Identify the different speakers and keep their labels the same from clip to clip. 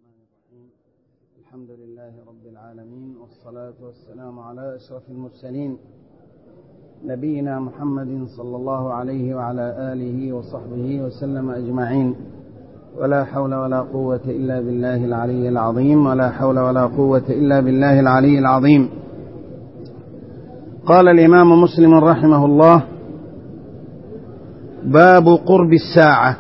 Speaker 1: الرحمن الرحيم. الحمد لله رب العالمين، والصلاة والسلام على أشرف المرسلين نبينا محمد صلى الله عليه وعلى آله وصحبه وسلم أجمعين. ولا حول ولا قوة إلا بالله العلي العظيم، ولا حول ولا قوة إلا بالله العلي العظيم. قال الإمام مسلم رحمه الله: باب قرب الساعة.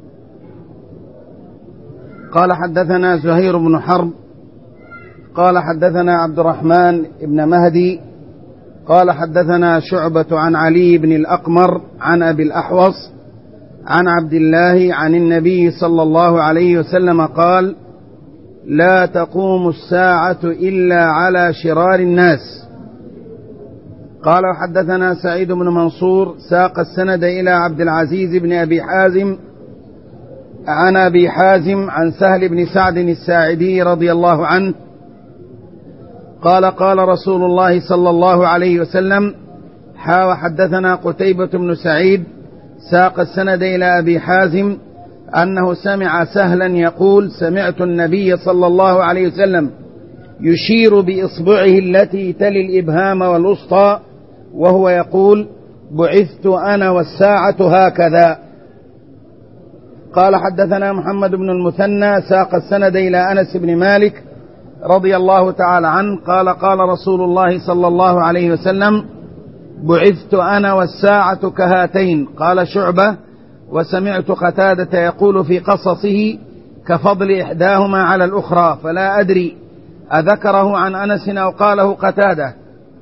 Speaker 1: قال: حدثنا زهير بن حرب قال: حدثنا عبد الرحمن بن مهدي قال: حدثنا شعبة عن علي بن الأقمر عن أبي الأحوص عن عبد الله عن النبي صلى الله عليه وسلم قال: لا تقوم الساعة إلا على شرار الناس. قال: وحدثنا سعيد بن منصور ساق السند إلى عبد العزيز بن أبي حازم عن أبي حازم عن سهل بن سعد الساعدي رضي الله عنه قال: قال رسول الله صلى الله عليه وسلم: وحدثنا قتيبة بن سعيد ساق السند إلى أبي حازم أنه سمع سهلا يقول: سمعت النبي صلى الله عليه وسلم يشير بإصبعه التي تلي الإبهام والوسطى وهو يقول: بعثت أنا والساعة هكذا. قال: حدثنا محمد بن المثنى ساق السند إلى أنس بن مالك رضي الله تعالى عنه قال: قال رسول الله صلى الله عليه وسلم: بعثت أنا والساعة كهاتين. قال شعبة: وسمعت قتادة يقول في قصصه: كفضل إحداهما على الأخرى، فلا أدري أذكره عن أنس أو قاله قتادة.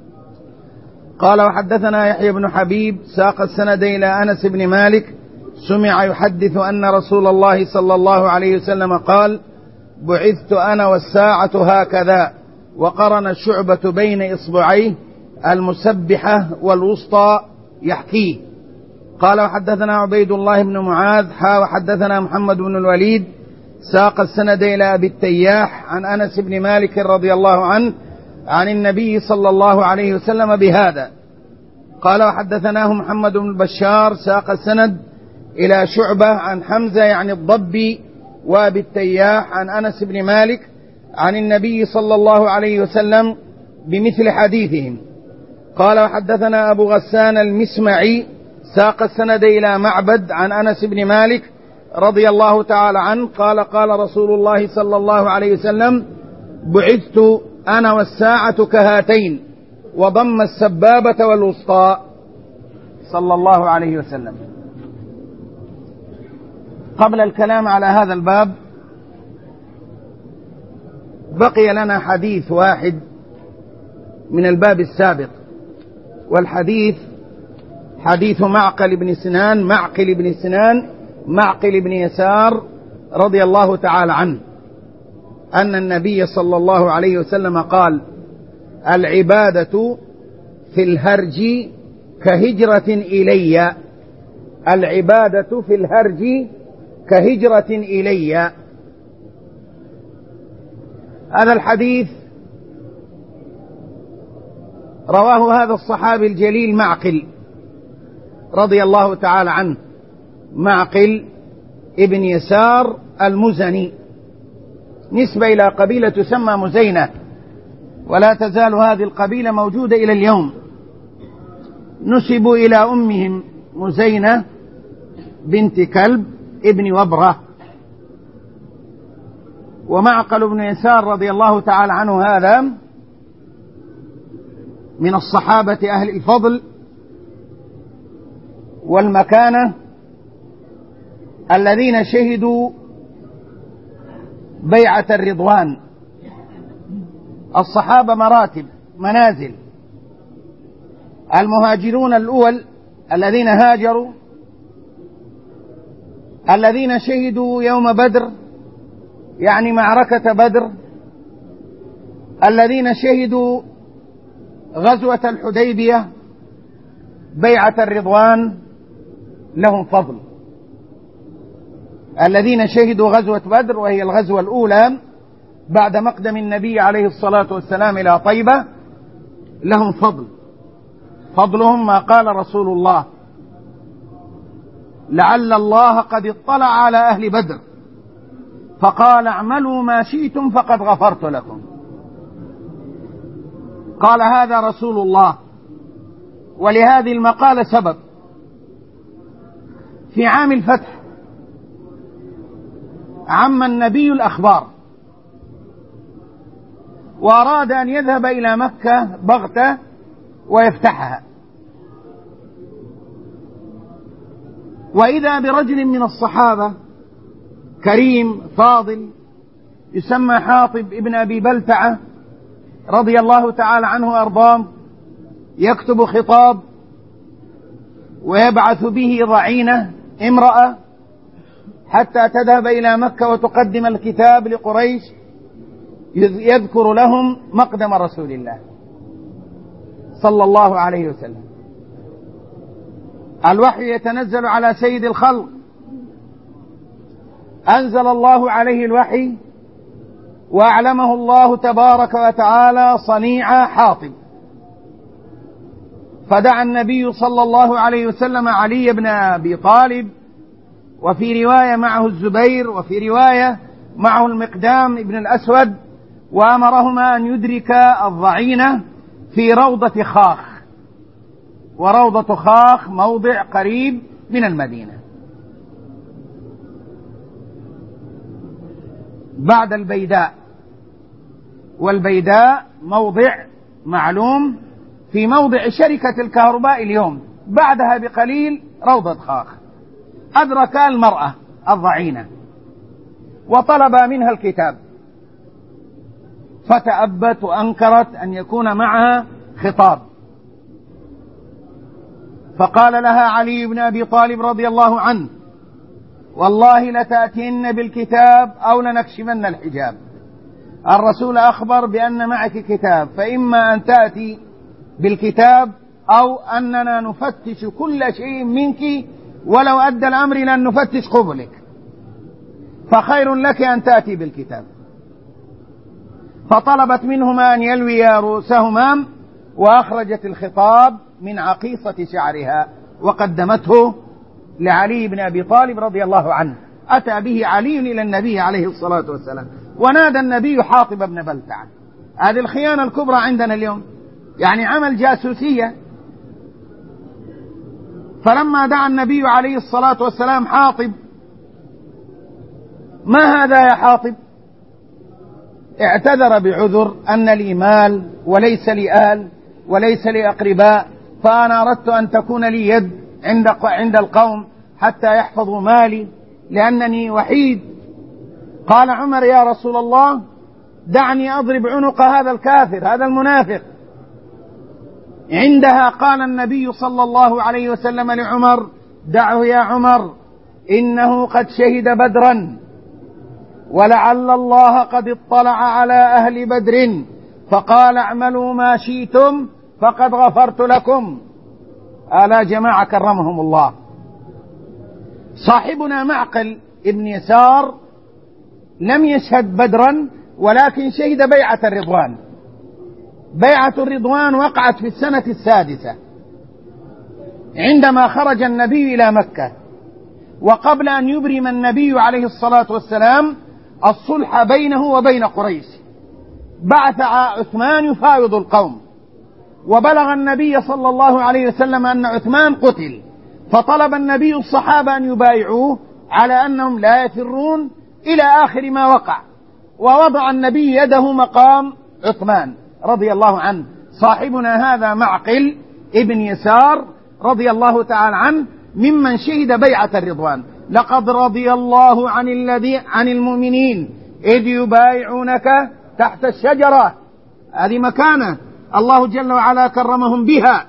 Speaker 1: قال: وحدثنا يحيى بن حبيب ساق السند إلى أنس بن مالك سمع يحدث أن رسول الله صلى الله عليه وسلم قال: بعثت أنا والساعة هكذا، وقرن شعبة بين إصبعيه المسبحة والوسطى يحكيه. قال: وحدثنا عبيد الله بن معاذ وحدثنا محمد بن الوليد ساق السند إلى أبي التياح عن أنس بن مالك رضي الله عنه عن النبي صلى الله عليه وسلم بهذا. قال: وحدثناه محمد بن البشار ساق السند إلى شعبة عن حمزة يعني الضبي وأبي التياح عن أنس بن مالك عن النبي صلى الله عليه وسلم بمثل حديثهم. قال: وحدثنا أبو غسان المسمعي ساق السند إلى معبد عن أنس بن مالك رضي الله تعالى عنه قال: قال رسول الله صلى الله عليه وسلم: بعثت أنا والساعة كهاتين، وضم السبابة والوسطى صلى الله عليه وسلم. قبل الكلام على هذا الباب بقي لنا حديث واحد من الباب السابق، والحديث حديث معقل بن يسار رضي الله تعالى عنه أن النبي صلى الله عليه وسلم قال: العبادة في الهرج كهجرة إلي. العبادة في الهرج كهجرة إلي. هذا الحديث رواه هذا الصحابي الجليل معقل رضي الله تعالى عنه، معقل ابن يسار المزني، نسبة إلى قبيلة تسمى مزينة، ولا تزال هذه القبيلة موجودة إلى اليوم. نسبوا إلى أمهم مزينة بنت كلب ابن وبرة. ومعقل بن يسار رضي الله تعالى عنه هذا من الصحابة أهل الفضل والمكانة الذين شهدوا بيعة الرضوان. الصحابة مراتب منازل. المهاجرون الأول الذين هاجروا، الذين شهدوا يوم بدر يعني معركة بدر، الذين شهدوا غزوة الحديبية، بيعة الرضوان، لهم فضل. الذين شهدوا غزوة بدر وهي الغزوة الأولى بعد مقدم النبي عليه الصلاة والسلام إلى طيبة، لهم فضل. فضلهم ما قال رسول الله: لعل الله قد اطلع على أهل بدر فقال اعملوا ما شئتم فقد غفرت لكم. قال هذا رسول الله. ولهذه المقالة سبب. في عام الفتح عم النبي الأخبار وأراد أن يذهب إلى مكة بغتة ويفتحها، وإذا برجل من الصحابة كريم فاضل يسمى حاطب ابن أبي بلتعة رضي الله تعالى عنه وأرضاه، يكتب خطاب ويبعث به ضعينة امرأة حتى تذهب إلى مكة وتقدم الكتاب لقريش يذكر لهم مقدم رسول الله صلى الله عليه وسلم. الوحي يتنزل على سيد الخلق، أنزل الله عليه الوحي وأعلمه الله تبارك وتعالى صنيع حاطب، فدعا النبي صلى الله عليه وسلم علي بن أبي طالب، وفي رواية معه الزبير، وفي رواية معه المقدام ابن الأسود، وأمرهما أن يدرك الضعينة في روضة خاخ، وروضة خاخ موضع قريب من المدينة بعد البيداء، والبيداء موضع معلوم في موضع شركة الكهرباء اليوم، بعدها بقليل روضة خاخ. أدرك المرأة الضعينة وطلب منها الكتاب، فتأبت وأنكرت أن يكون معها خطاب، فقال لها علي بن أبي طالب رضي الله عنه والله لتأتين بالكتاب أو لنكشفن الحجاب. الرسول أخبر بأن معك كتاب، فإما أن تأتي بالكتاب أو أننا نفتش كل شيء منك، ولو أدى الأمر لن نفتش قبلك، فخير لك أن تأتي بالكتاب. فطلبت منهما أن يلويا رؤوسهما، وأخرجت الخطاب من عقيصة شعرها وقدمته لعلي بن أبي طالب رضي الله عنه. أتى به علي إلى النبي عليه الصلاة والسلام، ونادى النبي حاطب بن بلتعة. هذه الخيانة الكبرى عندنا اليوم، يعني عمل جاسوسية. فلما دعا النبي عليه الصلاة والسلام حاطب: ما هذا يا حاطب؟ اعتذر بعذر: أن لي مال وليس لي أهل وليس لي أقرباء، فأنا أردت أن تكون لي يد عند القوم حتى يحفظوا مالي لأنني وحيد. قال عمر: يا رسول الله دعني أضرب عنق هذا الكافر هذا المنافق. عندها قال النبي صلى الله عليه وسلم لعمر: دعه يا عمر، إنه قد شهد بدرا، ولعل الله قد اطلع على أهل بدر فقال اعملوا ما شئتم فقد غفرت لكم. ألا جماعة كرمهم الله. صاحبنا معقل ابن يسار لم يشهد بدرا، ولكن شهد بيعة الرضوان. بيعة الرضوان وقعت في السنة السادسة عندما خرج النبي إلى مكة، وقبل أن يبرم النبي عليه الصلاة والسلام الصلح بينه وبين قريش، بعث عثمان يفاوض القوم، وبلغ النبي صلى الله عليه وسلم أن عثمان قتل، فطلب النبي الصحابة أن يبايعوه على أنهم لا يفرون إلى آخر ما وقع، ووضع النبي يده مقام عثمان رضي الله عنه. صاحبنا هذا معقل ابن يسار رضي الله تعالى عنه ممن شهد بيعة الرضوان. لقد رضي الله عن المؤمنين إذ يبايعونك تحت الشجرة. هذه مكانة الله جل وعلا كرمهم بها،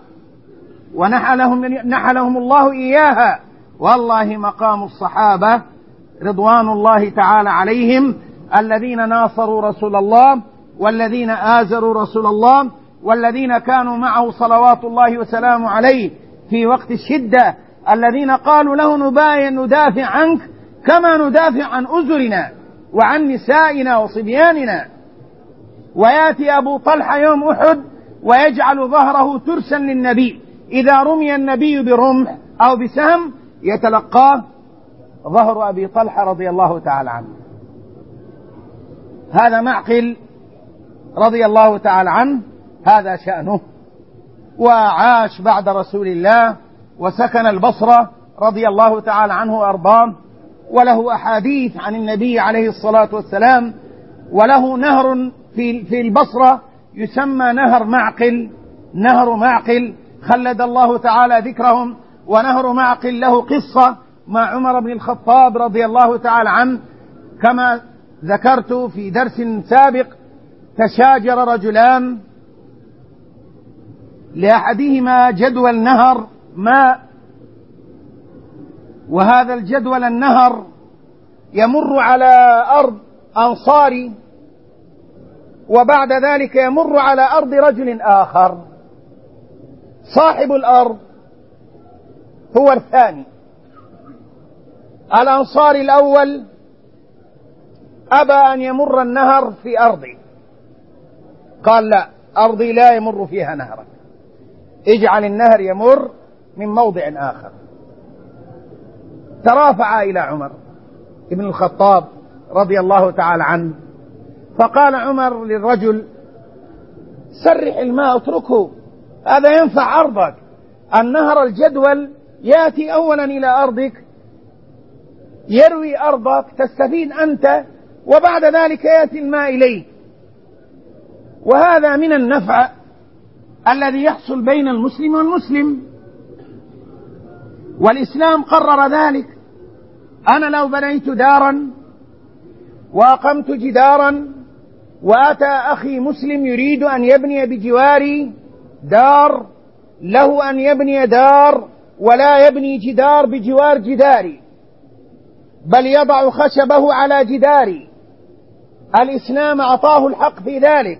Speaker 1: ونحلهم الله إياها. والله مقام الصحابة رضوان الله تعالى عليهم، الذين ناصروا رسول الله، والذين آزروا رسول الله، والذين كانوا معه صلوات الله وسلامه عليه في وقت الشدة، الذين قالوا له ندافع عنك كما ندافع عن أزرنا وعن نسائنا وصبياننا. ويأتي أبو طلحة يوم أحد ويجعل ظهره ترسا للنبي، إذا رمي النبي برمح أو بسهم يتلقاه ظهر أبي طلحة رضي الله تعالى عنه. هذا معقل رضي الله تعالى عنه هذا شأنه، وعاش بعد رسول الله وسكن البصرة رضي الله تعالى عنه وأرضاه، وله أحاديث عن النبي عليه الصلاة والسلام، وله نهر في البصرة يسمى نهر معقل خلد الله تعالى ذكرهم. ونهر معقل له قصة مع عمر بن الخطاب رضي الله تعالى عنه، كما ذكرت في درس سابق. تشاجر رجلان، لأحدهما جدول نهر ماء، وهذا الجدول النهر يمر على أرض أنصاري، وبعد ذلك يمر على أرض رجل آخر. صاحب الأرض هو الثاني. الأنصاري الأول أبى أن يمر النهر في أرضي، قال لا، أرضي لا يمر فيها نهرك، اجعل النهر يمر من موضع آخر. ترافع إلى عمر ابن الخطاب رضي الله تعالى عنه، فقال عمر للرجل: سرح الماء، اتركه، هذا ينفع أرضك. النهر الجدول يأتي أولا إلى أرضك، يروي أرضك، تستفيد أنت، وبعد ذلك يأتي الماء إليك. وهذا من النفع الذي يحصل بين المسلم والمسلم، والإسلام قرر ذلك. أنا لو بنيت دارا وأقمت جدارا، وأتى أخي مسلم يريد أن يبني بجواري دار، له أن يبني دار ولا يبني جدار بجوار جداري، بل يضع خشبه على جداري. الإسلام أعطاه الحق في ذلك.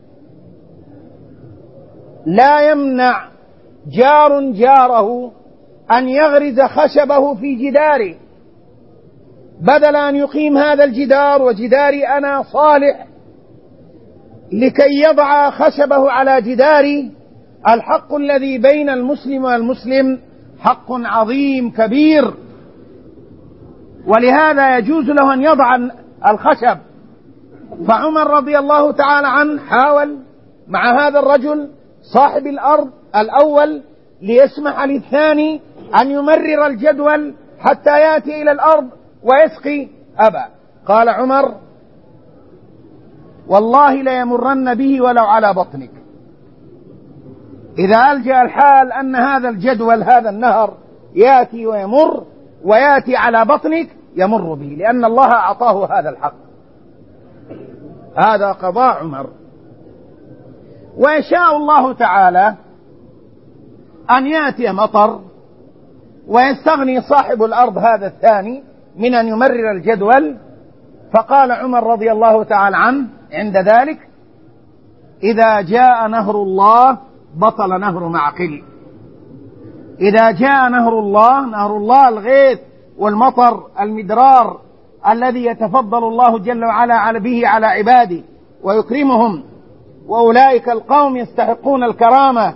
Speaker 1: لا يمنع جار جاره أن يغرز خشبه في جداره، بدل أن يقيم هذا الجدار وجداري أنا صالح لكي يضع خشبه على جداري. الحق الذي بين المسلم والمسلم حق عظيم كبير، ولهذا يجوز له أن يضع الخشب. فعمر رضي الله تعالى عنه حاول مع هذا الرجل صاحب الأرض الأول ليسمح للثاني أن يمرر الجدول حتى يأتي إلى الأرض ويسقي. أبى. قال عمر: والله ليمرن به ولو على بطنك. إذا ألجأ الحال أن هذا الجدول، هذا النهر يأتي ويمر ويأتي على بطنك، يمر به، لأن الله أعطاه هذا الحق. هذا قضاء عمر. ويشاء الله تعالى أن يأتي مطر ويستغني صاحب الأرض هذا الثاني من أن يمرر الجدول. فقال عمر رضي الله تعالى عنه عند ذلك: إذا جاء نهر الله بطل نهر معقل. إذا جاء نهر الله الغيث والمطر المدرار الذي يتفضل الله جل وعلا به على عباده ويكرمهم، وأولئك القوم يستحقون الكرامة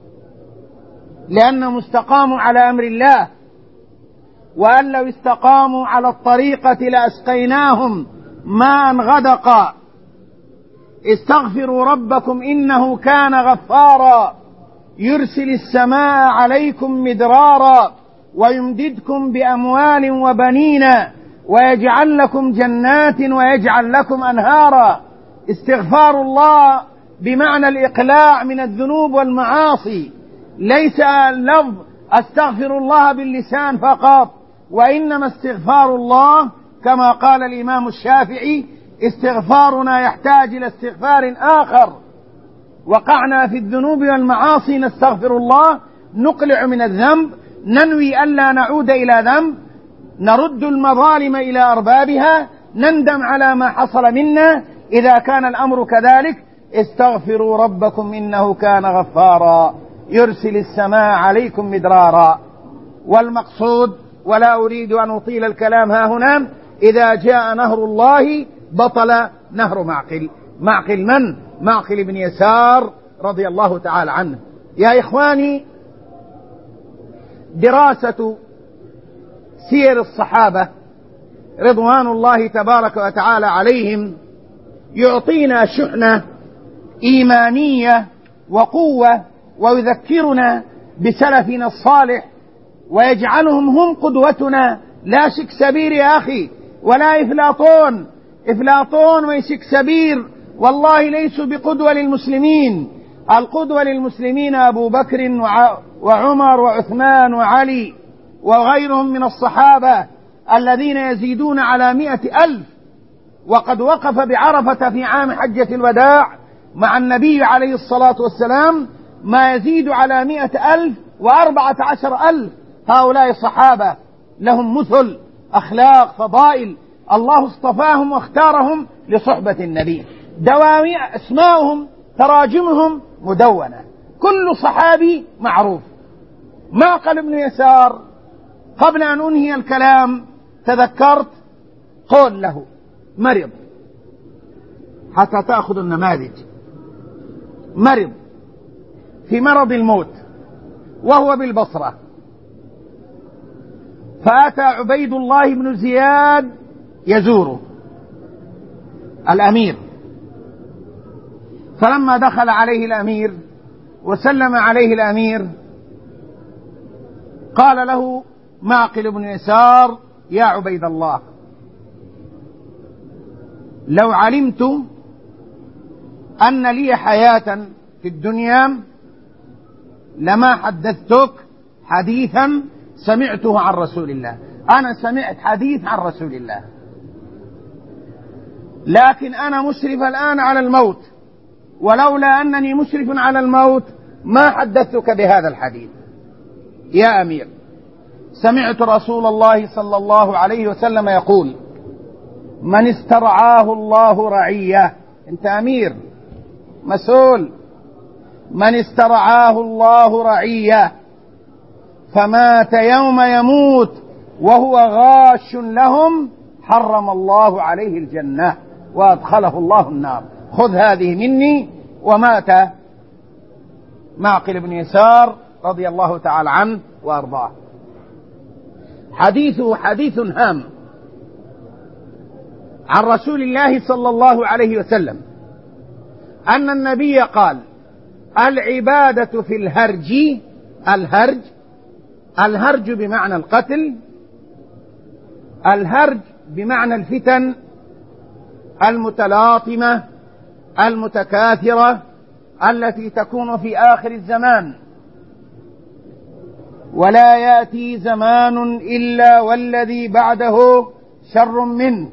Speaker 1: لأنهم استقاموا على أمر الله، وأن لو استقاموا على الطريقة لأسقيناهم ماء غدقا. استغفروا ربكم إنه كان غفارا يرسل السماء عليكم مدرارا ويمددكم بأموال وبنين ويجعل لكم جنات ويجعل لكم أنهارا. استغفار الله بمعنى الإقلاع من الذنوب والمعاصي، ليس اللفظ أستغفر الله باللسان فقط، وإنما استغفار الله كما قال الإمام الشافعي: استغفارنا يحتاج إلى استغفار آخر. وقعنا في الذنوب والمعاصي نستغفر الله، نقلع من الذنب، ننوي ألا نعود إلى ذنب، نرد المظالم إلى أربابها، نندم على ما حصل منا إذا كان الأمر كذلك. استغفروا ربكم إنه كان غفارا يرسل السماء عليكم مدرارا. والمقصود، ولا أريد أن أطيل الكلام ها هنا، إذا جاء نهر الله بطل نهر معقل. معقل من؟ معقل بن يسار رضي الله تعالى عنه. يا إخواني، دراسة سير الصحابة رضوان الله تبارك وتعالى عليهم يعطينا شحنة إيمانية وقوة، ويذكرنا بسلفنا الصالح، ويجعلهم هم قدوتنا. لا شكسبير يا أخي، ولا إفلاطون وشكسبير، والله ليسوا بقدوة للمسلمين. القدوة للمسلمين أبو بكر وعمر وعثمان وعلي وغيرهم من الصحابة الذين يزيدون على 100,000. وقد وقف بعرفة في عام حجة الوداع مع النبي عليه الصلاة والسلام ما يزيد على 100,000 و14,000. هؤلاء الصحابة لهم مثل، أخلاق، فضائل، الله اصطفاهم واختارهم لصحبة النبي. اسماؤهم تراجمهم مدونة، كل صحابي معروف. معقل بن يسار، قبل أن أنهي الكلام تذكرت قول له مرض، حتى تأخذ النماذج. مرض في مرض الموت وهو بالبصرة، فأتى عبيد الله بن زياد يزوره الأمير، فلما دخل عليه الأمير وسلم عليه الأمير قال له معقل بن يسار: يا عبيد الله، لو علمت أن لي حياة في الدنيا لما حدثتك حديثا سمعته عن رسول الله. أنا سمعت حديث عن رسول الله، لكن أنا مشرف الآن على الموت، ولولا أنني مشرف على الموت ما حدثتك بهذا الحديث. يا أمير، سمعت رسول الله صلى الله عليه وسلم يقول: من استرعاه الله رعية. أنت أمير مسؤول. من استرعاه الله رعية فمات يوم يموت وهو غاش لهم حرم الله عليه الجنة وأدخله الله النار. خذ هذه مني. ومات معقل بن يسار رضي الله تعالى عنه وأرضاه. حديثه حديث هام عن رسول الله صلى الله عليه وسلم أن النبي قال: العبادة في الهرج بمعنى القتل، الهرج بمعنى الفتن المتلاطمة المتكاثرة التي تكون في آخر الزمان. ولا يأتي زمان إلا والذي بعده شر منه.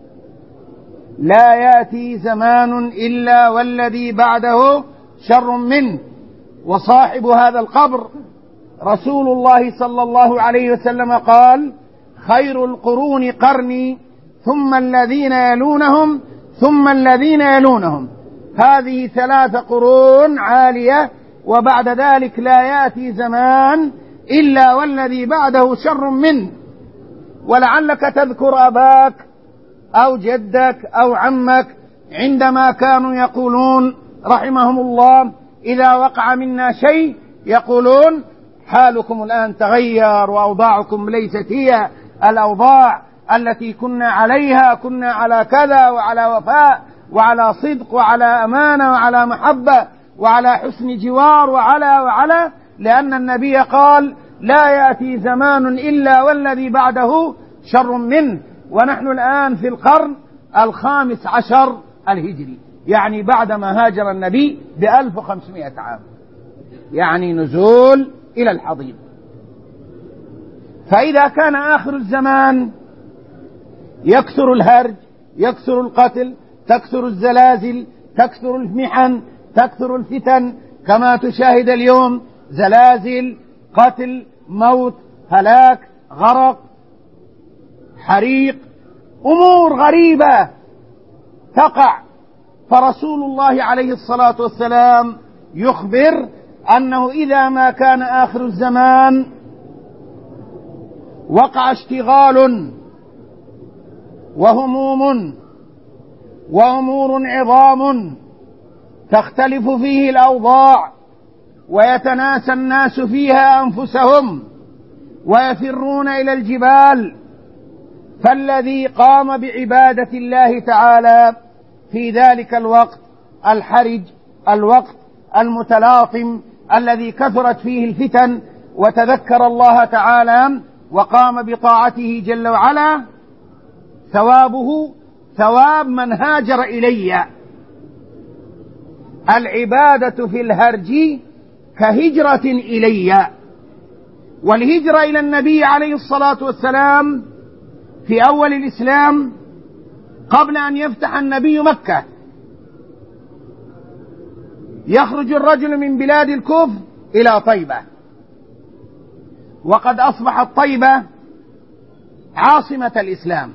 Speaker 1: لا يأتي زمان إلا والذي بعده شر منه. وصاحب هذا القبر رسول الله صلى الله عليه وسلم قال: خير القرون قرني ثم الذين يلونهم ثم الذين يلونهم. هذه 3 قرون عالية، وبعد ذلك لا يأتي زمان إلا والذي بعده شر منه. ولعلك تذكر أباك أو جدك أو عمك عندما كانوا يقولون رحمهم الله إذا وقع منا شيء يقولون: حالكم الآن تغير وأوضاعكم ليست هي الأوضاع التي كنا عليها. كنا على كذا وعلى وفاء وعلى صدق وعلى أمانة وعلى محبة وعلى حسن جوار وعلى لأن النبي قال: لا يأتي زمان إلا والذي بعده شر منه. ونحن الآن في القرن 15 الهجري، يعني بعدما هاجر النبي ب1500 عام، يعني نزول إلى الحضيض. فإذا كان آخر الزمان يكثر الهرج، يكثر القتل، تكثر الزلازل، تكثر المحن، تكثر الفتن، كما تشاهد اليوم: زلازل، قتل، موت، هلاك، غرق، حريق، أمور غريبة تقع. فرسول الله عليه الصلاة والسلام يخبر أنه إذا ما كان آخر الزمان وقع اشتغال وهموم وأمور عظام تختلف فيه الأوضاع، ويتناسى الناس فيها أنفسهم ويفرون إلى الجبال. فالذي قام بعبادة الله تعالى في ذلك الوقت الحرج، الوقت المتلاطم الذي كثرت فيه الفتن، وتذكر الله تعالى وقام بطاعته جل وعلا، ثوابه ثواب من هاجر إلي. العبادة في الهرج كهجرة إلي. والهجرة إلى النبي عليه الصلاة والسلام في أول الإسلام قبل أن يفتح النبي مكة، يخرج الرجل من بلاد الكفر إلى طيبة، وقد أصبحت طيبة عاصمة الإسلام،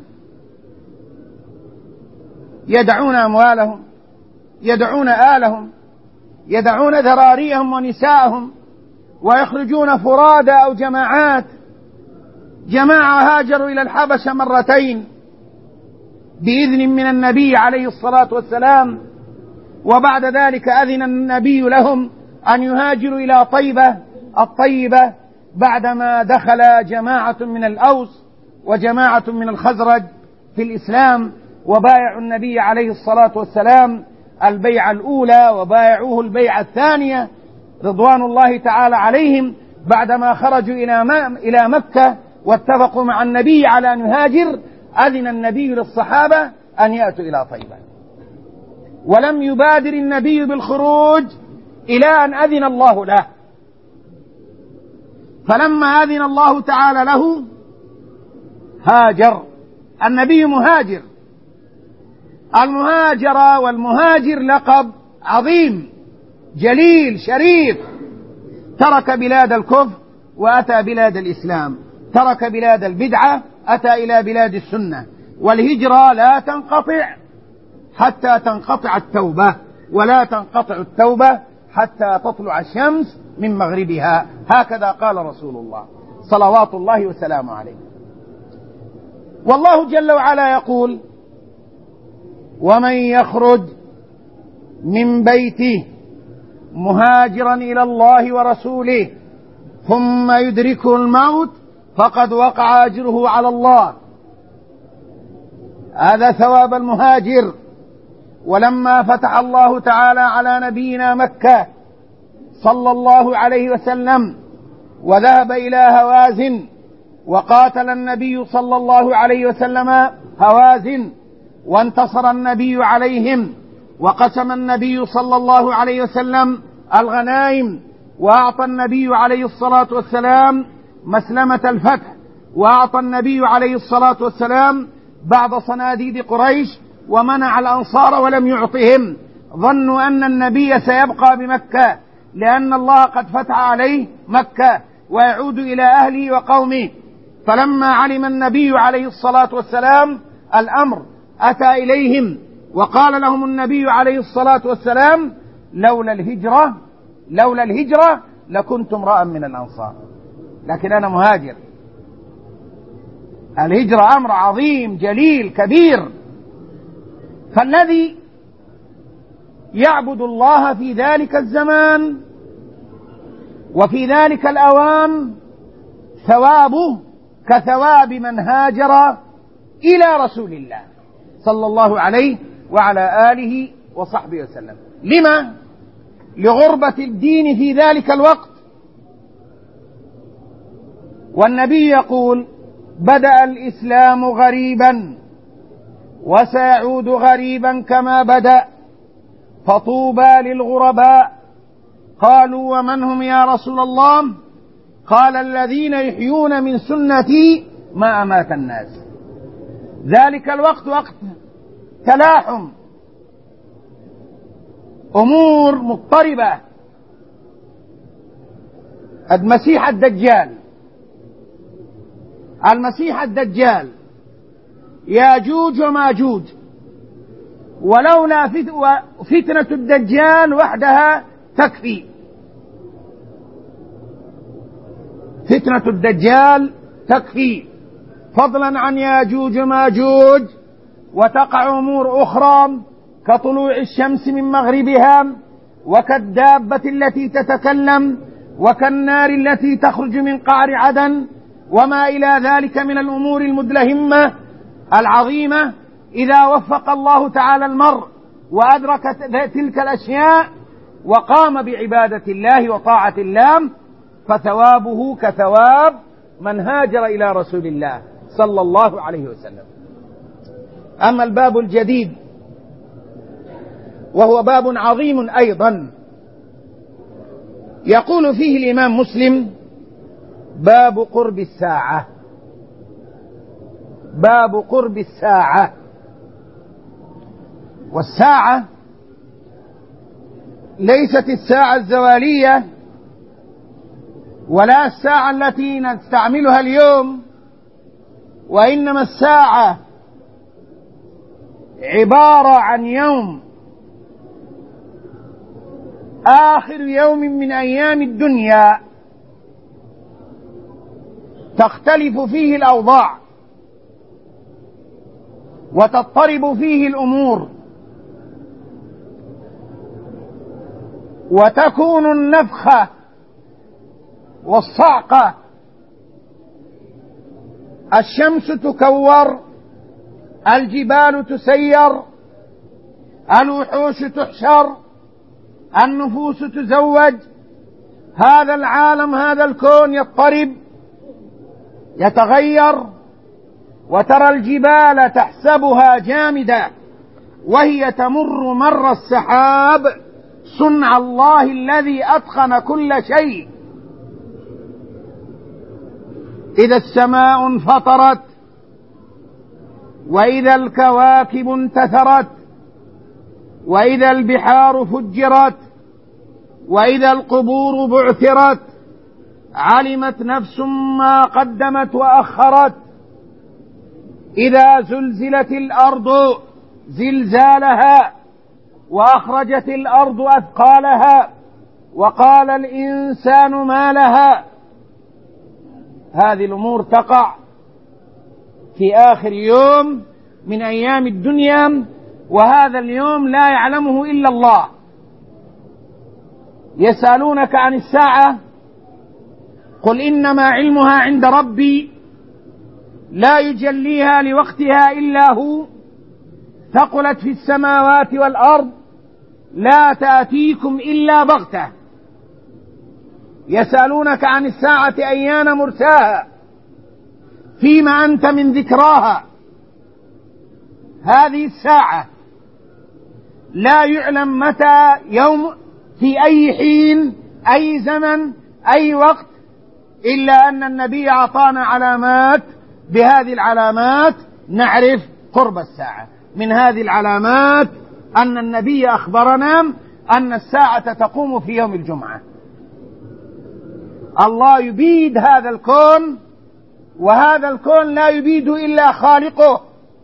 Speaker 1: يدعون أموالهم، يدعون آلهم، يدعون ذراريهم ونساءهم، ويخرجون فرادى أو جماعات. جماعة هاجروا إلى الحبشة مرتين بإذن من النبي عليه الصلاة والسلام، وبعد ذلك أذن النبي لهم أن يهاجروا إلى طيبة الطيبة بعدما دخل جماعة من الأوس وجماعة من الخزرج في الإسلام، وبايعوا النبي عليه الصلاة والسلام البيعة الأولى وبايعوه البيعة الثانية رضوان الله تعالى عليهم، بعدما خرجوا إلى مكة واتفقوا مع النبي على أن يهاجر، أذن النبي للصحابة أن يأتوا إلى طيبة، ولم يبادر النبي بالخروج إلى أن أذن الله له. فلما أذن الله تعالى له هاجر. النبي مهاجر. المهاجر والمهاجر لقب عظيم جليل شريف، ترك بلاد الكفر وأتى بلاد الإسلام، ترك بلاد البدعة أتى إلى بلاد السنة. والهجرة لا تنقطع حتى تنقطع التوبة، ولا تنقطع التوبة حتى تطلع الشمس من مغربها، هكذا قال رسول الله صلوات الله وسلامه عليه. والله جل وعلا يقول: ومن يخرج من بيته مهاجرا إلى الله ورسوله ثم يدركه الموت فقد وقع أجره على الله. هذا ثواب المهاجر. ولما فتح الله تعالى على نبينا مكة صلى الله عليه وسلم وذهب إلى هوازن وقاتل النبي صلى الله عليه وسلم هوازن وانتصر النبي عليهم، وقسم النبي صلى الله عليه وسلم الغنائم، وأعطى النبي عليه الصلاة والسلام مسلمة الفتح، وأعطى النبي عليه الصلاة والسلام بعض صناديد قريش، ومنع الأنصار ولم يعطهم. ظنوا أن النبي سيبقى بمكة لأن الله قد فتح عليه مكة ويعود إلى أهله وقومه. فلما علم النبي عليه الصلاة والسلام الأمر أتى إليهم وقال لهم النبي عليه الصلاة والسلام: لولا الهجرة لكنت امرأ من الأنصار، لكن أنا مهاجر. الهجرة أمر عظيم جليل كبير. فالذي يعبد الله في ذلك الزمان وفي ذلك الأوان ثوابه كثواب من هاجر إلى رسول الله صلى الله عليه وعلى آله وصحبه وسلم. لما؟ لغربة الدين في ذلك الوقت. والنبي يقول: بدأ الإسلام غريبا وسيعود غريبا كما بدأ، فطوبى للغرباء. قالوا: ومن هم يا رسول الله؟ قال: الذين يحيون من سنتي ما أمات الناس. ذلك الوقت وقت تلاحم، أمور مضطربة. المسيح الدجال ياجوج وماجوج، ولولا فتنة الدجال وحدها تكفي. فتنة الدجال تكفي، فضلا عن ياجوج وماجوج. وتقع أمور أخرى كطلوع الشمس من مغربها، وكالدابة التي تتكلم، وكالنار التي تخرج من قعر عدن، وما إلى ذلك من الأمور المدلهمة العظيمة. إذا وفق الله تعالى المرء وأدرك تلك الأشياء وقام بعبادة الله وطاعة الله، فثوابه كثواب من هاجر إلى رسول الله صلى الله عليه وسلم. أما الباب الجديد وهو باب عظيم أيضا، يقول فيه الإمام مسلم: باب قرب الساعة. باب قرب الساعة. والساعة ليست الساعة الزوالية ولا الساعة التي نستعملها اليوم، وإنما الساعة عبارة عن يوم، آخر يوم من أيام الدنيا تختلف فيه الأوضاع وتضطرب فيه الأمور، وتكون النفخة والصعقة، الشمس تكور، الجبال تسير، الوحوش تحشر، النفوس تزوج، هذا العالم هذا الكون يضطرب يتغير، وترى الجبال تحسبها جامدة وهي تمر مر السحاب، صنع الله الذي أتقن كل شيء. إذا السماء انفطرت، وإذا الكواكب انتثرت، وإذا البحار فجرت، وإذا القبور بعثرت، علمت نفس ما قدمت وأخرت. إذا زلزلت الأرض زلزالها، وأخرجت الأرض أثقالها، وقال الإنسان ما لها. هذه الأمور تقع في آخر يوم من أيام الدنيا، وهذا اليوم لا يعلمه إلا الله. يسألونك عن الساعة قل إنما علمها عند ربي لا يجليها لوقتها إلا هو، ثقلت في السماوات والأرض، لا تأتيكم إلا بغتة. يسألونك عن الساعة أيان مرساها، فيما أنت من ذكراها. هذه الساعة لا يعلم متى يوم، في أي حين، أي زمن، أي وقت، إلا أن النبي أعطانا علامات، بهذه العلامات نعرف قرب الساعة. من هذه العلامات أن النبي أخبرنا أن الساعة تقوم في يوم الجمعة. الله يبيد هذا الكون، وهذا الكون لا يبيد إلا خالقه.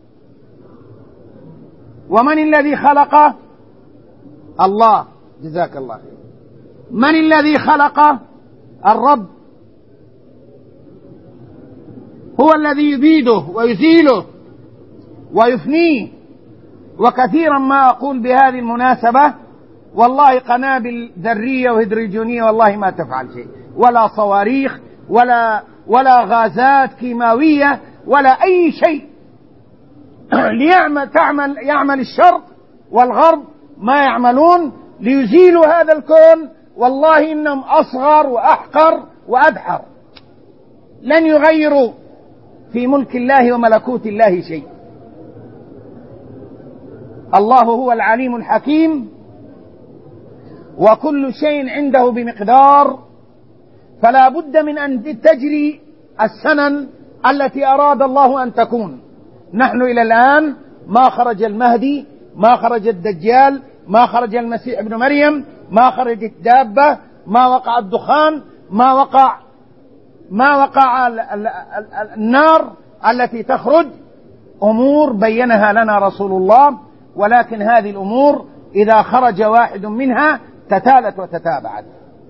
Speaker 1: ومن الذي خلقه؟ الله. جزاك الله خير. من الذي خلقه؟ الرب. هو الذي يبيده ويزيله ويفنيه. وكثيرا ما أقول بهذه المناسبة: والله قنابل ذرية وهيدروجينية والله ما تفعل شيء، ولا صواريخ ولا غازات كيماوية ولا أي شيء. يعمل الشرق والغرب ما يعملون ليزيلوا هذا الكون، والله إنهم أصغر وأحقر وأدحر، لن يغيروا في ملك الله وملكوت الله شيء. الله هو العليم الحكيم، وكل شيء عنده بمقدار، فلا بد من أن تجري السنن التي أراد الله أن تكون. نحن إلى الآن ما خرج المهدي، ما خرج الدجال، ما خرج المسيح ابن مريم، ما خرجت دابة، ما وقع الدخان، ما وقع النار التي تخرج. أمور بينها لنا رسول الله، ولكن هذه الأمور إذا خرج واحد منها تتالت وتتابعت.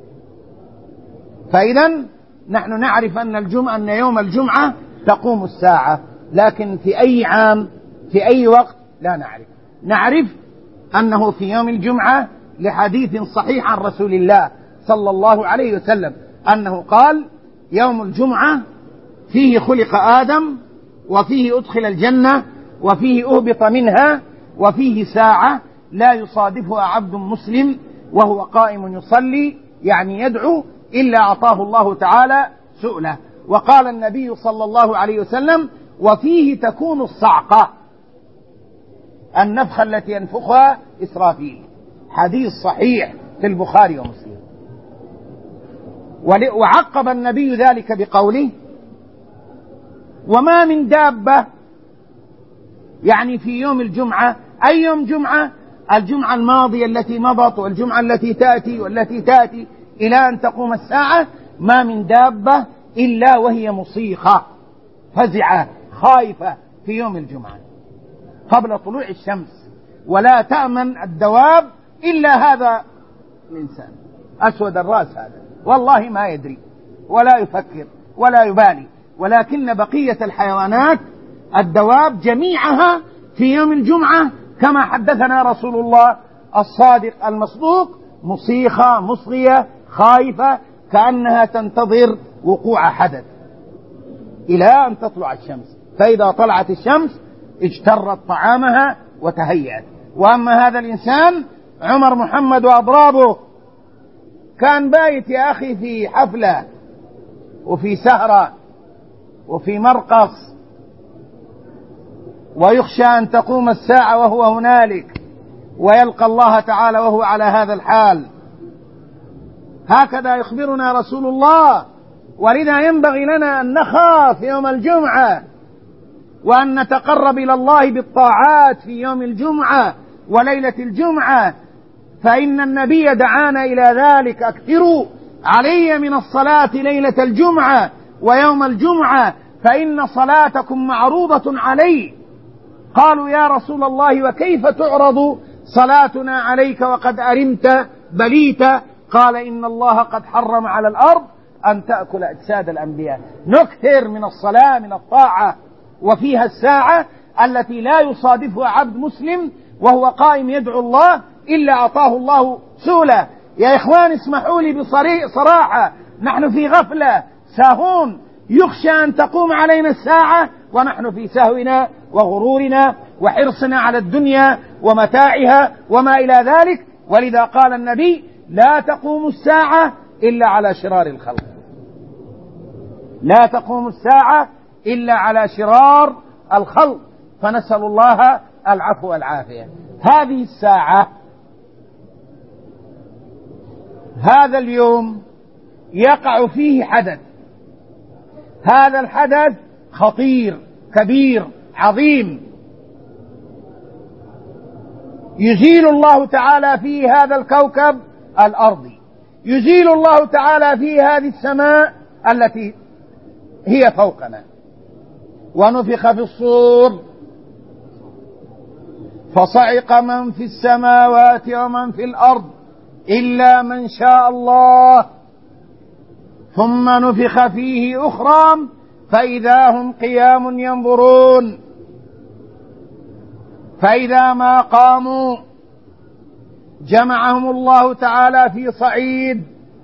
Speaker 1: فإذا نحن نعرف أن يوم الجمعة تقوم الساعة، لكن في أي عام، في أي وقت، لا نعرف. نعرف أنه في يوم الجمعة لحديث صحيح عن رسول الله صلى الله عليه وسلم أنه قال: يوم الجمعة فيه خلق آدم، وفيه أدخل الجنة، وفيه أهبط منها، وفيه ساعة لا يصادفها عبد مسلم وهو قائم يصلي يعني يدعو إلا أعطاه الله تعالى سؤله. وقال النبي صلى الله عليه وسلم: وفيه تكون الصعقة، النفخة التي ينفخها إسرافيل. حديث صحيح في البخاري ومسلم. وعقب النبي ذلك بقوله: وما من دابة، يعني في يوم الجمعة. أي يوم جمعة؟ الجمعة الماضية التي مضت والجمعة التي تأتي والتي تأتي إلى أن تقوم الساعة. ما من دابة إلا وهي مصيخة فزعة خائفة في يوم الجمعة قبل طلوع الشمس. ولا تأمن الدواب إلا هذا الإنسان أسود الرأس، هذا والله ما يدري ولا يفكر ولا يبالي. ولكن بقية الحيوانات الدواب جميعها في يوم الجمعة كما حدثنا رسول الله الصادق المصدوق مصيخة مصغية خائفة كأنها تنتظر وقوع حدث إلى أن تطلع الشمس. فإذا طلعت الشمس اجترت طعامها وتهيأت. وأما هذا الإنسان عمر محمد وأضرابه كان بايت يا أخي في حفلة وفي سهرة وفي مرقص، ويخشى أن تقوم الساعة وهو هنالك ويلقى الله تعالى وهو على هذا الحال. هكذا يخبرنا رسول الله. ولذا ينبغي لنا أن نخاف يوم الجمعة وأن نتقرب إلى الله بالطاعات في يوم الجمعة وليلة الجمعة، فإن النبي دعانا إلى ذلك: أكثروا علي من الصلاة ليلة الجمعة ويوم الجمعة فإن صلاتكم معروضة علي. قالوا: يا رسول الله وكيف تعرض صلاتنا عليك وقد أرمت بليت؟ قال: إن الله قد حرم على الأرض أن تأكل أجساد الأنبياء. نكثر من الصلاة من الطاعة. وفيها الساعة التي لا يصادفها عبد مسلم وهو قائم يدعو الله إلا أعطاه الله سؤله. يا إخوان اسمحوا لي بصراحة، نحن في غفلة ساهون، يخشى أن تقوم علينا الساعة ونحن في سهونا وغرورنا وحرصنا على الدنيا ومتاعها وما إلى ذلك. ولذا قال النبي: لا تقوم الساعة إلا على شرار الخلق. لا تقوم الساعة إلا على شرار الخلق. فنسأل الله العفو والعافية. هذه الساعة، هذا اليوم يقع فيه حدث. هذا الحدث خطير كبير عظيم، يزيل الله تعالى فيه هذا الكوكب الأرضي، يزيل الله تعالى فيه هذه السماء التي هي فوقنا. ونفخ في الصور فصعق من في السماوات ومن في الأرض إلا من شاء الله ثم نفخ فيه أخرى فإذا هم قيام ينظرون. فإذا ما قاموا جمعهم الله تعالى في صعيد،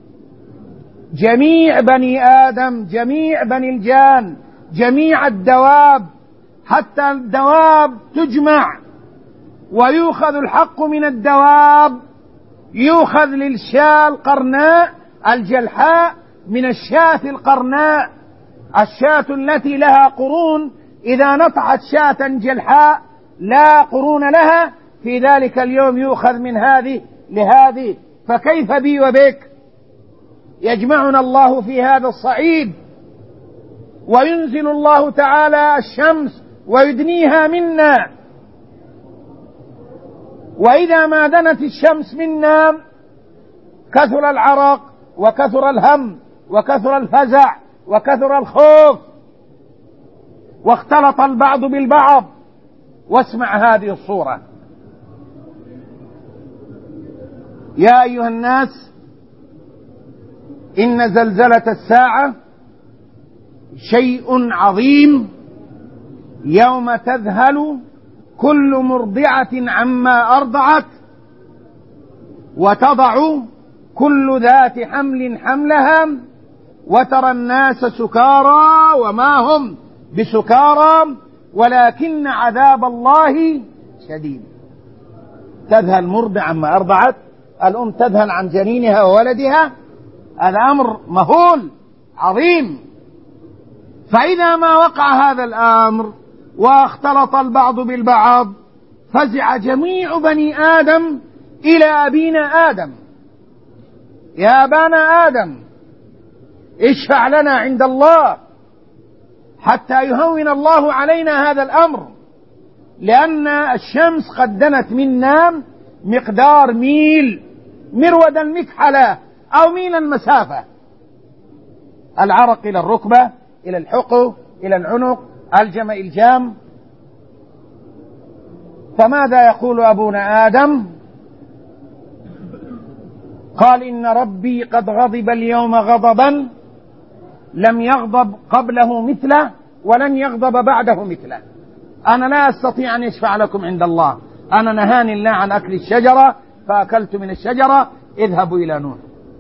Speaker 1: جميع بني آدم، جميع بني الجان، جميع الدواب، حتى الدواب تجمع ويؤخذ الحق من الدواب، يؤخذ للشاة القرناء الجلحاء من الشاة القرناء. الشاة التي لها قرون إذا نطحت شاة جلحاء لا قرون لها في ذلك اليوم يؤخذ من هذه لهذه. فكيف بي وبك؟ يجمعنا الله في هذا الصعيد وينزل الله تعالى الشمس ويدنيها منا، وإذا ما دنت الشمس منا كثر العرق وكثر الهم وكثر الفزع وكثر الخوف واختلط البعض بالبعض. واسمع هذه الصورة: يا أيها الناس إن زلزلة الساعة شيء عظيم، يوم تذهل كل مرضعة عما أرضعت وتضع كل ذات حمل حملها وترى الناس سكارى وما هم بسكارى ولكن عذاب الله شديد. تذهل مرضعا ما أرضعت، الأم تذهل عن جنينها وولدها، الأمر مهول عظيم. فإذا ما وقع هذا الأمر واختلط البعض بالبعض فزع جميع بني آدم إلى أبينا آدم: يا أبانا آدم اشفع لنا عند الله حتى يهون الله علينا هذا الأمر، لأن الشمس قد دنت منا مقدار ميل مرود المكحلة أو ميل المسافة، العرق إلى الركبة، إلى الحقو، إلى العنق، الجم الجام. فماذا يقول أبونا آدم؟ قال: إن ربي قد غضب اليوم غضبا لم يغضب قبله مثله ولن يغضب بعده مثله. أنا لا أستطيع أن يشفع لكم عند الله، أنا نهاني الله عن أكل الشجرة فأكلت من الشجرة، اذهبوا إلى نوح.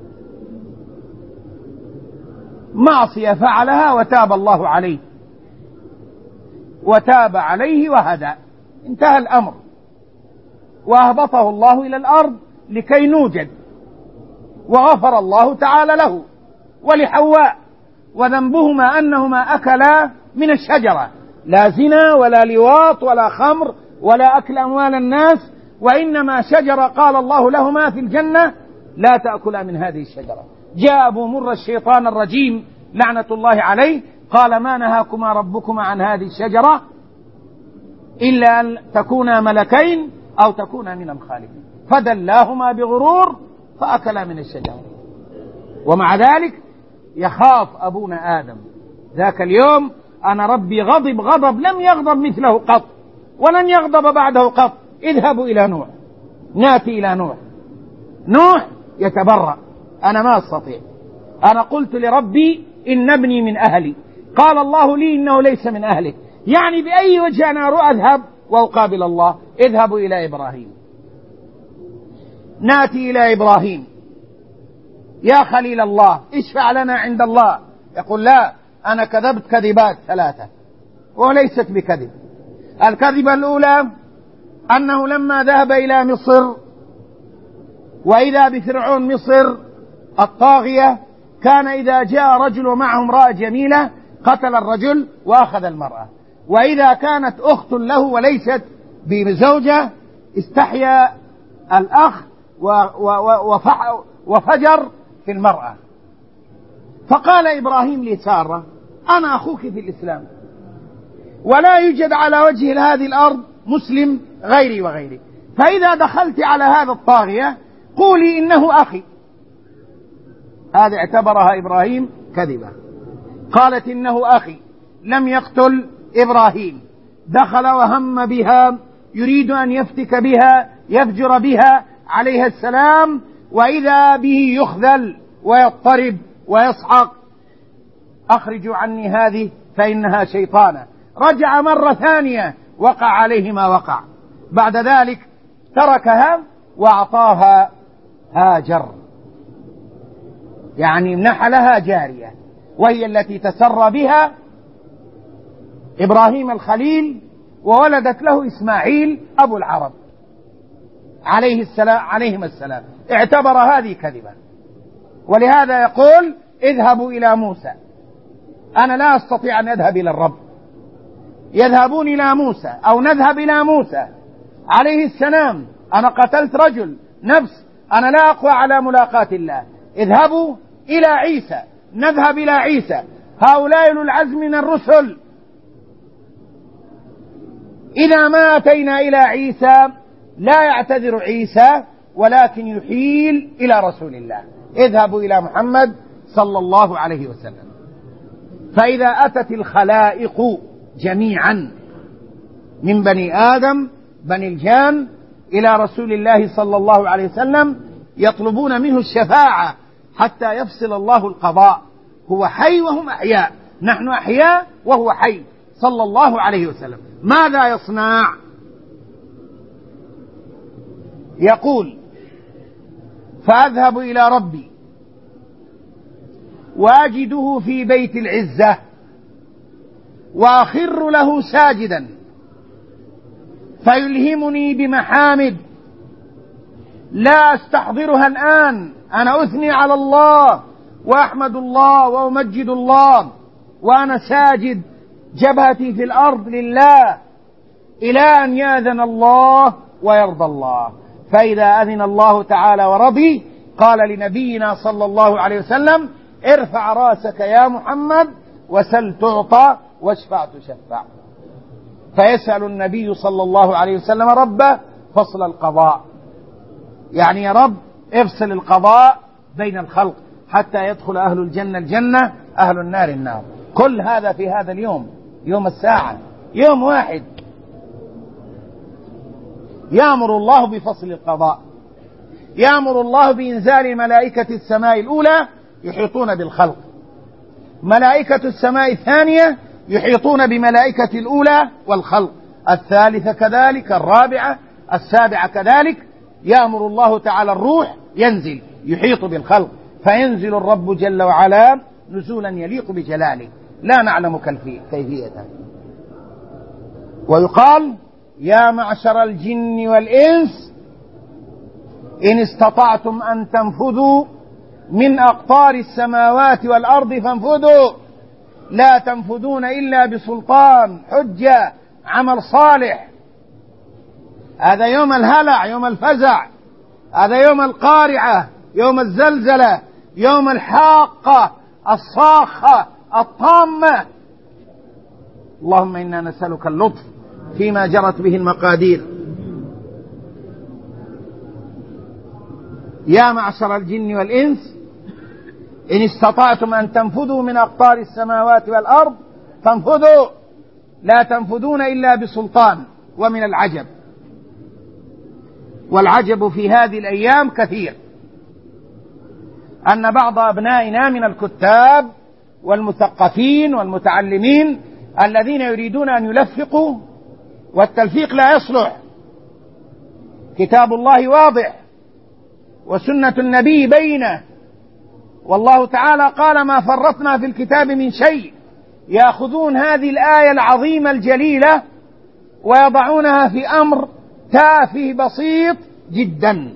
Speaker 1: معصية فعلها وتاب الله عليه، وتاب عليه وهدى، انتهى الأمر، وأهبطه الله إلى الأرض لكي نوجد، وغفر الله تعالى له ولحواء، وذنبهما أنهما أكلا من الشجرة، لا زنا ولا لواط ولا خمر ولا أكل أموال الناس، وإنما شجرة قال الله لهما في الجنة: لا تأكلا من هذه الشجرة. جاء أبو مر الشيطان الرجيم لعنة الله عليه قال: ما نهاكما ربكما عن هذه الشجرة إلا أن تكونا ملكين أو تكونا من الخالدين، فدلاهما بغرور فأكلا من الشجرة. ومع ذلك يخاف أبونا آدم ذاك اليوم: أنا ربي غضب غضب لم يغضب مثله قط ولن يغضب بعده قط، اذهبوا إلى نوح. ناتي إلى نوح، نوح يتبرأ: أنا ما أستطيع، أنا قلت لربي إن ابني من أهلي، قال الله لي إنه ليس من أهلك، يعني بأي وجه أنا أذهب وأقابل الله؟ اذهبوا إلى إبراهيم. ناتي إلى إبراهيم: يا خليل الله اشفع لنا عند الله. يقول: لا، أنا كذبت كذبات ثلاثة وليست بكذب. الكذبة الأولى أنه لما ذهب إلى مصر وإذا بفرعون مصر الطاغية كان إذا جاء رجل ومعه امرأة جميلة قتل الرجل وأخذ المرأة، وإذا كانت أخت له وليست بزوجة استحيا الأخ وفجر في المرأة. فقال إبراهيم لسارة: أنا أخوك في الإسلام، ولا يوجد على وجه هذه الأرض مسلم غيري وغيري، فإذا دخلت على هذا الطاغية قولي إنه أخي. هذا اعتبرها إبراهيم كذبة. قالت: إنه أخي، لم يقتل إبراهيم، دخل وهم بها يريد أن يفتك بها يفجر بها عليها السلام، وإذا به يخذل ويضطرب ويصعق: أخرجوا عني هذه فإنها شيطانة. رجع مرة ثانية وقع عليه ما وقع. بعد ذلك تركها وأعطاها هاجر، يعني منح لها جارية، وهي التي تسرى بها إبراهيم الخليل، وولدت له إسماعيل أبو العرب عليهما السلام. اعتبر هذه كذبا، ولهذا يقول: اذهبوا إلى موسى. أنا لا أستطيع أن أذهب إلى الرب، يذهبون إلى موسى أو نذهب إلى موسى عليه السلام. أنا قتلت رجل نفس، أنا لا أقوى على ملاقاة الله. اذهبوا إلى عيسى، نذهب إلى عيسى. هؤلاء أولو العزم من الرسل. إذا ما أتينا إلى عيسى لا يعتذر عيسى، ولكن يحيل إلى رسول الله: اذهبوا إلى محمد صلى الله عليه وسلم. فإذا أتت الخلائق جميعا من بني آدم بني الجان إلى رسول الله صلى الله عليه وسلم يطلبون منه الشفاعة حتى يفصل الله القضاء. هو حي وهم أحياء، نحن أحياء وهو حي صلى الله عليه وسلم. ماذا يصنع؟ يقول: فأذهب إلى ربي وأجده في بيت العزة وأخر له ساجدا فيلهمني بمحامد لا أستحضرها الآن. أنا أثني على الله وأحمد الله وأمجد الله وأنا ساجد جبهتي في الأرض لله إلى أن يأذن الله ويرضى الله. فإذا أذن الله تعالى ورضي قال لنبينا صلى الله عليه وسلم: ارفع راسك يا محمد وسل تعطى واشفع تشفع. فيسأل النبي صلى الله عليه وسلم ربه فصل القضاء، يعني يا رب افصل القضاء بين الخلق حتى يدخل أهل الجنة الجنة أهل النار النار. كل هذا في هذا اليوم، يوم الساعة، يوم واحد يأمر الله بفصل القضاء، يأمر الله بإنزال ملائكة السماء الأولى يحيطون بالخلق، ملائكة السماء الثانية يحيطون بملائكة الأولى والخلق، الثالثة كذلك، الرابعة، السابعة كذلك. يأمر الله تعالى الروح ينزل يحيط بالخلق، فينزل الرب جل وعلا نزولا يليق بجلاله لا نعلم كيفيته. ويقال: يا معشر الجن والإنس إن استطعتم أن تنفذوا من أقطار السماوات والأرض فانفذوا، لا تنفذون إلا بسلطان، حجة، عمل صالح. هذا يوم الهلع، يوم الفزع، هذا يوم القارعة، يوم الزلزلة، يوم الحاقة الصاخة الطامة. اللهم إنا نسألك اللطف فيما جرت به المقادير. يا معشر الجن والإنس إن استطعتم أن تنفذوا من أقطار السماوات والأرض فانفذوا، لا تنفذون إلا بسلطان. ومن العجب، والعجب في هذه الأيام كثير، أن بعض أبنائنا من الكتاب والمثقفين والمتعلمين الذين يريدون أن يلفقوا، والتلفيق لا يصلح. كتاب الله واضح وسنة النبي بينة، والله تعالى قال: ما فرطنا في الكتاب من شيء. يأخذون هذه الآية العظيمة الجليلة ويضعونها في أمر تافه بسيط جدا.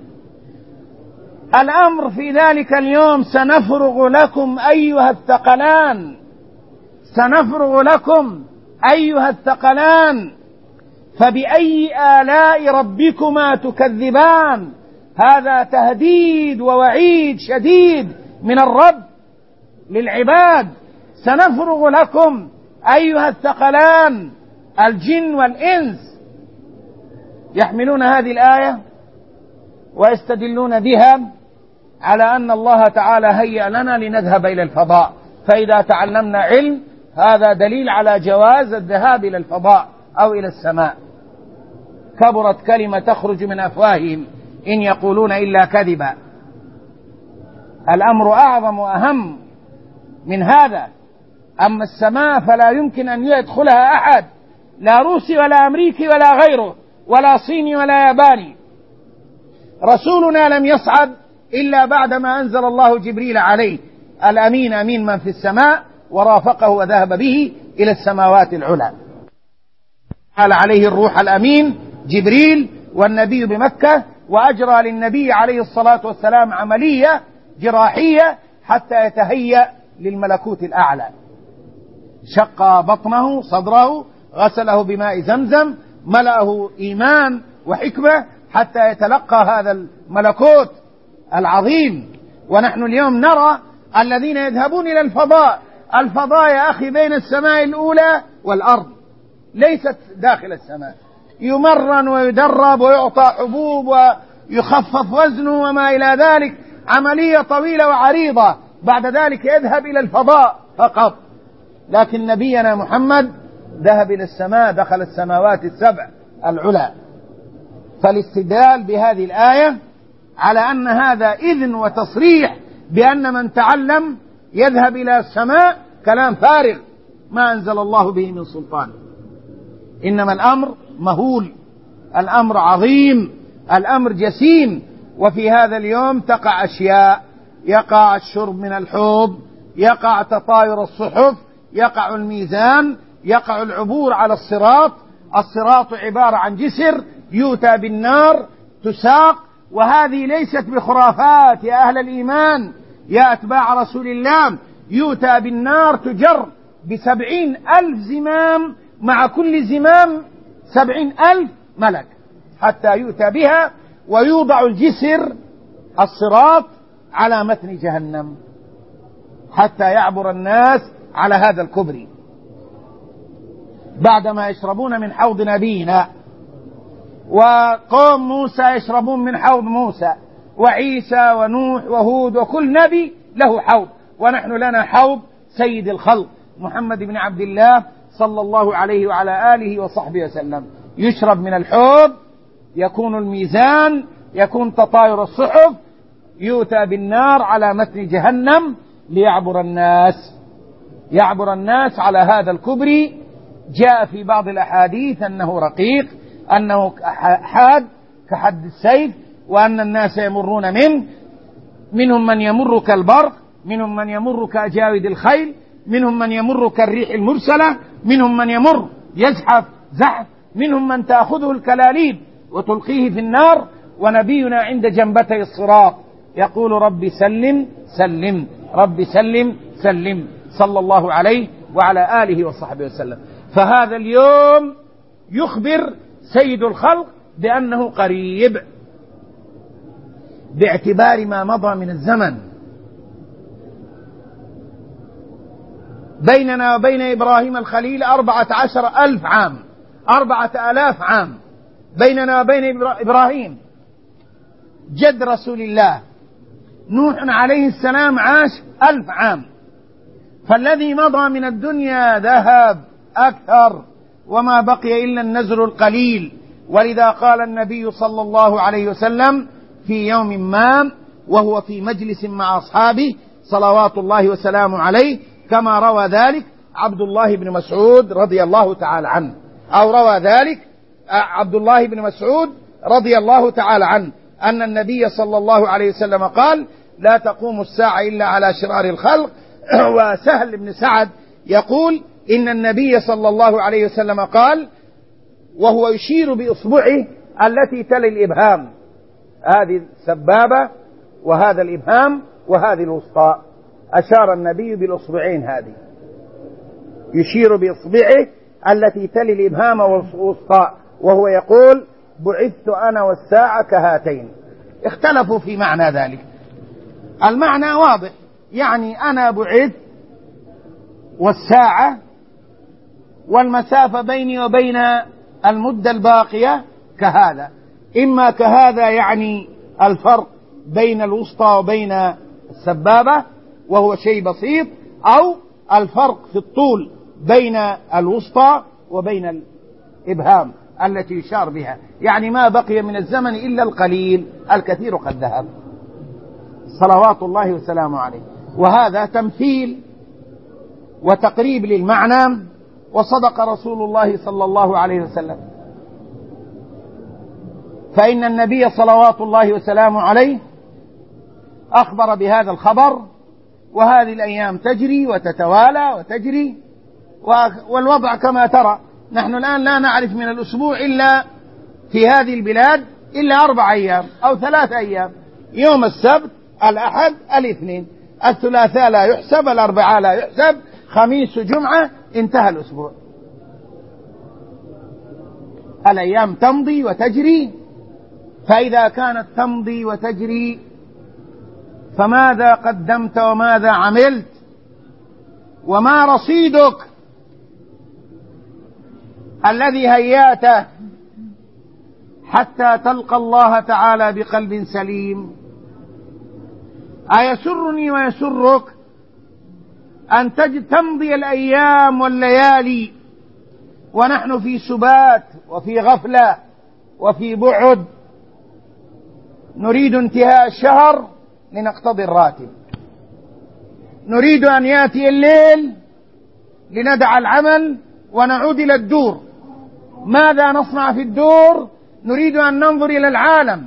Speaker 1: الأمر في ذلك اليوم: سنفرغ لكم أيها الثقلان، سنفرغ لكم أيها الثقلان، فبأي آلاء ربكما تكذبان. هذا تهديد ووعيد شديد من الرب للعباد. سنفرغ لكم أيها الثقلان، الجن والإنس. يحملون هذه الآية ويستدلون بها على أن الله تعالى هيأ لنا لنذهب إلى الفضاء، فإذا تعلمنا علم هذا دليل على جواز الذهاب إلى الفضاء أو إلى السماء. كبرت كلمة تخرج من أفواههم إن يقولون إلا كذبا. الأمر أعظم وأهم من هذا. أما السماء فلا يمكن أن يدخلها أحد، لا روسي ولا أمريكي ولا غيره، ولا صيني ولا ياباني. رسولنا لم يصعد إلا بعدما أنزل الله جبريل عليه: الأمين أمين من في السماء، ورافقه وذهب به إلى السماوات العلى. قال عليه الروح الأمين جبريل، والنبي بمكة، وأجرى للنبي عليه الصلاة والسلام عملية جراحية حتى يتهيأ للملكوت الأعلى. شق بطنه صدره، غسله بماء زمزم، ملأه إيمان وحكمة حتى يتلقى هذا الملكوت العظيم. ونحن اليوم نرى الذين يذهبون إلى الفضاء. الفضاء يا أخي بين السماء الأولى والأرض، ليست داخل السماء. يمرن ويدرب ويعطى حبوب ويخفف وزنه وما إلى ذلك، عملية طويلة وعريضة. بعد ذلك يذهب إلى الفضاء فقط. لكن نبينا محمد ذهب إلى السماء، دخل السماوات السبع العلى. فالاستدلال بهذه الآية على أن هذا إذن وتصريح بأن من تعلم يذهب إلى السماء كلام فارغ ما أنزل الله به من سلطان. إنما الأمر مهول، الأمر عظيم، الأمر جسيم. وفي هذا اليوم تقع أشياء: يقع الشرب من الحوض، يقع تطاير الصحف، يقع الميزان، يقع العبور على الصراط. الصراط عبارة عن جسر يؤتى بالنار تساق وهذه ليست بخرافات يا أهل الإيمان يا أتباع رسول الله. يؤتى بالنار تجر ب70,000 زمام، مع كل زمام 70,000 ملك، حتى يؤتى بها ويوضع الجسر الصراط على متن جهنم حتى يعبر الناس على هذا الكبري بعدما يشربون من حوض نبينا، وقوم موسى يشربون من حوض موسى، وعيسى ونوح وهود، وكل نبي له حوض، ونحن لنا حوض سيد الخلق محمد بن عبد الله صلى الله عليه وعلى آله وصحبه وسلم. يشرب من الحوض، يكون الميزان، يكون تطاير الصحف، يؤتى بالنار على متن جهنم ليعبر الناس على هذا الكبري. جاء في بعض الأحاديث أنه رقيق، أنه حاد كحد السيف، وأن الناس يمرون منهم من يمر كالبرق، منهم من يمر كأجاود الخيل، منهم من يمر كالريح المرسلة، منهم من يمر يزحف زحف، منهم من تأخذه الكلاليب وتلقيه في النار، ونبينا عند جنبتي الصراط يقول رب سلم سلم، رب سلم سلم، صلى الله عليه وعلى آله وصحبه وسلم. فهذا اليوم يخبر سيد الخلق بأنه قريب باعتبار ما مضى من الزمن. بيننا وبين إبراهيم الخليل 14,000 عام، 4,000 عام بيننا وبين إبراهيم جد رسول الله. نوح عليه السلام عاش 1000 عام، فالذي مضى من الدنيا ذهب أكثر، وما بقي إلا النزل القليل. ولذا قال النبي صلى الله عليه وسلم في يوم ما وهو في مجلس مع أصحابه صلوات الله وسلامه عليه، كما روى ذلك عبد الله بن مسعود رضي الله تعالى عنه، أو روى ذلك عبد الله بن مسعود رضي الله تعالى عنه، أن النبي صلى الله عليه وسلم قال: لا تقوم الساعة إلا على شرار الخلق. وسهل بن سعد يقول إن النبي صلى الله عليه وسلم قال وهو يشير بإصبعه التي تلي الإبهام، هذه السبابة وهذا الإبهام وهذه الوسطى، أشار النبي بالأصبعين هذه، يشير بإصبعه التي تلي الإبهام والوسطى، وهو يقول: بعثت أنا والساعة كهاتين. اختلفوا في معنى ذلك. المعنى واضح، يعني أنا بعثت والساعة والمسافة بيني وبين المدة الباقية كهذا، إما كهذا يعني الفرق بين الوسطى وبين السبابة وهو شيء بسيط، أو الفرق في الطول بين الوسطى وبين الإبهام التي يشار بها، يعني ما بقي من الزمن إلا القليل، الكثير قد ذهب، صلوات الله وسلامه عليه. وهذا تمثيل وتقريب للمعنى، وصدق رسول الله صلى الله عليه وسلم، فإن النبي صلوات الله وسلامه عليه أخبر بهذا الخبر، وهذه الأيام تجري وتتوالى وتجري، والوضع كما ترى. نحن الآن لا نعرف من الأسبوع إلا في هذه البلاد إلا 4 أيام أو 3 أيام، يوم السبت، الأحد، الاثنين، الثلاثاء لا يحسب، الأربعاء لا يحسب، خميس وجمعة، انتهى الأسبوع. الأيام تمضي وتجري، فإذا كانت تمضي وتجري فماذا قدمت وماذا عملت وما رصيدك الذي هيأته حتى تلقى الله تعالى بقلب سليم؟ أيسرني ويسرك أن تمضي الأيام والليالي ونحن في سبات وفي غفلة وفي بعد، نريد انتهاء الشهر لنقتضي الراتب، نريد أن يأتي الليل لندع العمل ونعود إلى الدور. ماذا نصنع في الدور؟ نريد أن ننظر إلى العالم،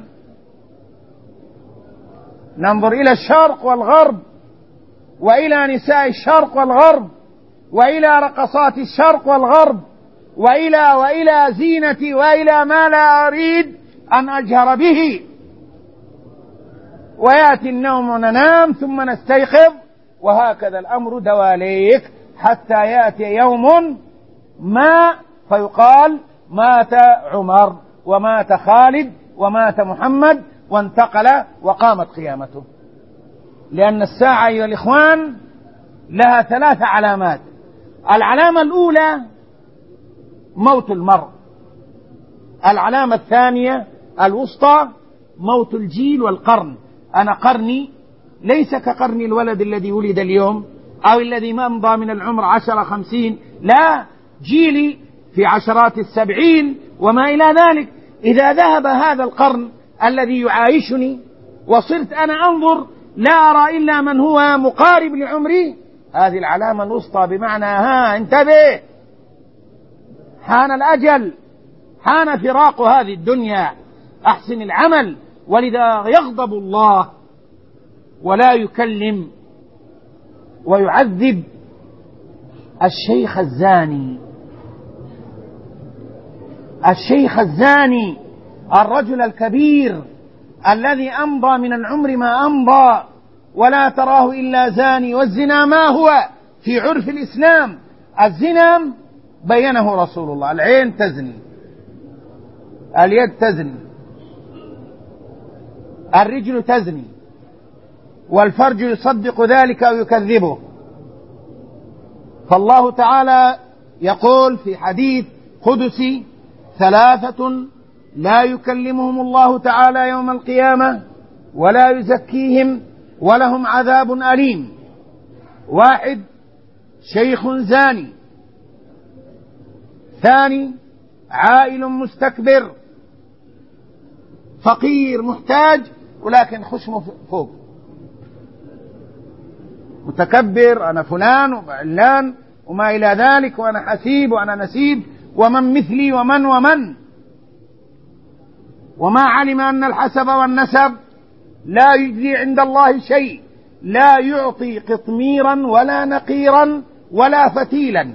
Speaker 1: ننظر إلى الشرق والغرب، وإلى نساء الشرق والغرب، وإلى رقصات الشرق والغرب، وإلى زينتي، وإلى ما لا أريد أن أجهر به، ويأتي النوم وننام ثم نستيقظ، وهكذا الأمر دواليك حتى يأتي يوم ما فيقال مات عمر ومات خالد ومات محمد وانتقل وقامت قيامته. لأن الساعة أيها الإخوان لها 3 علامات. العلامة الأولى موت المرء، العلامة الثانية الوسطى موت الجيل والقرن. أنا قرني ليس كقرن الولد الذي ولد اليوم أو الذي مضى من العمر 10 50، لا، جيلي في عشرات 70 وما إلى ذلك. إذا ذهب هذا القرن الذي يعايشني وصرت أنا أنظر لا أرى إلا من هو مقارب لعمري، هذه العلامة الوسطى، بمعنى انتبه، حان الأجل، حان فراق هذه الدنيا، أحسن العمل. ولذا يغضب الله ولا يكلم ويعذب الشيخ الزاني، الشيخ الزاني، الرجل الكبير الذي أمضى من العمر ما أمضى ولا تراه إلا زاني. والزنا ما هو في عرف الإسلام؟ الزنا بينه رسول الله: العين تزني، اليد تزني، الرجل تزني، والفرج يصدق ذلك أو يكذبه. فالله تعالى يقول في حديث قدسي: 3 لا يكلمهم الله تعالى يوم القيامة ولا يزكيهم ولهم عذاب أليم. 1 شيخ زاني، 2 عائل مستكبر فقير محتاج ولكن خشمه فوق، متكبر، أنا فلان وعلان وما إلى ذلك، وأنا حسيب وأنا نسيب ومن مثلي ومن وما علم أن الحسب والنسب لا يجزي عند الله شيء، لا يعطي قطميرا ولا نقيرا ولا فتيلا.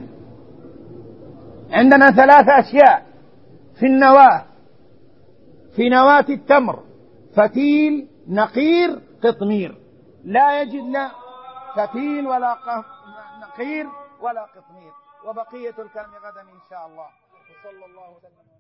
Speaker 1: عندنا 3 أشياء في النواة، في نواة التمر: فتيل، نقير، قطمير. لا يجد لا فتيل ولا نقير ولا قطمير. وبقية الكلام غدا إن شاء الله. صلى الله وسلم.